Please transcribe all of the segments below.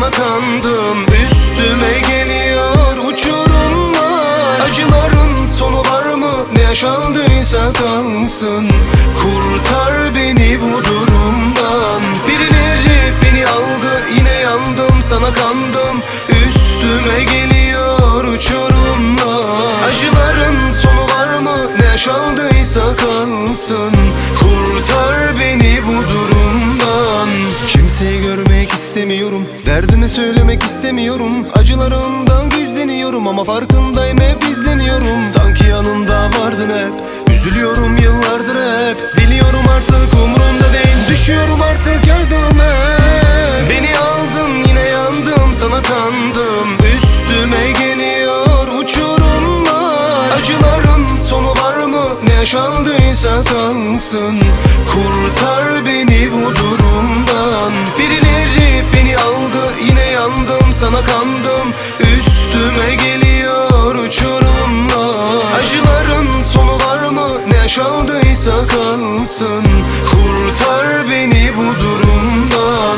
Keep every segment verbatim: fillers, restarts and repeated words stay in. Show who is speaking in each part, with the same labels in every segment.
Speaker 1: sana kandım. Üstüme geliyor uçurumlar. Acıların sonu var mı? Ne yaşandıysa kalsın. Kurtar beni bu durumdan. Birileri beni aldı, yine yandım, sana kandım. Üstüme geliyor uçurumlar. Acıların sonu var mı? Ne yaşandıysa kalsın. Kurtar beni bu durumdan. Kimseyi görmek istemiyorum, derdimi söylemek istemiyorum. Acılarımdan gizleniyorum ama farkındayım, hep izleniyorum. Sanki yanımda vardın hep, üzülüyorum yıllardır hep. Biliyorum artık umurumda değil, düşüyorum artık yardıma. Beni aldın, yine yandım, sana kandım. Üstüme geliyor uçurumlar. Acıların sonu var mı? Ne yaşandıysa kalsın. Kurtar beni bu durumdan. Birileri beni aldı, yine yandım, sana kandım. Üstüme geliyor uçurumlar. Acıların sonu var mı? Ne yaşandıysa kalsın. Kurtar beni bu durumdan.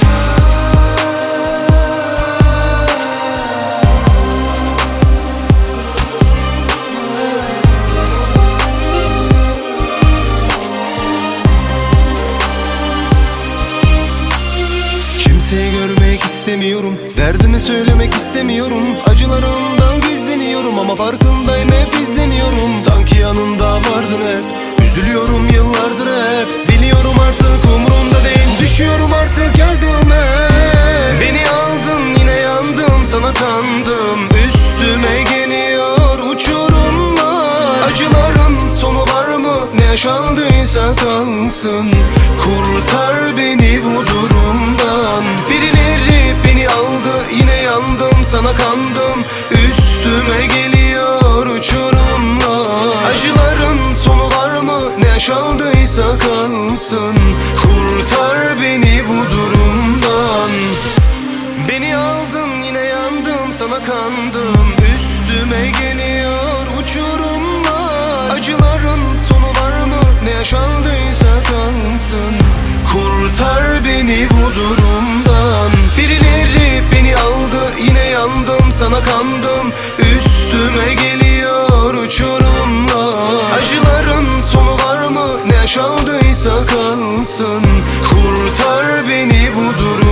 Speaker 1: Kimseyi görmek istemiyorum, derdimi söylemek istemiyorum. Acılarımdan gizleniyorum ama farkındayım, hep izleniyorum. Sanki yanımda vardın hep, üzülüyorum yıllardır hep. Biliyorum artık umurumda değil, düşüyorum artık yardıma. Beni aldın, yine yandım, sana kandım. Üstüme geliyor uçurumlar. Acıların sonu var mı? Ne yaşandıysa kalsın. Kurtar beni bu durumdan. Birileri beni aldı, yine yandım, sana kandım. Üstüme geliyor uçurumlar. Acıların sonu var mı? Ne yaşandıysa kalsın. Kurtar beni bu durumdan. Beni aldın, yine yandım, sana kandım. Üstüme geliyor uçurumlar. Acıların sonu var mı? Ne yaşandıysa kalsın. Kurtar beni bu durumdan. Birileri beni aldı, yine yandım, sana kandım. Üstüme geliyor uçurumlar. Acıların sonu var mı? Ne yaşandıysa kalsın. Kurtar beni bu durumdan.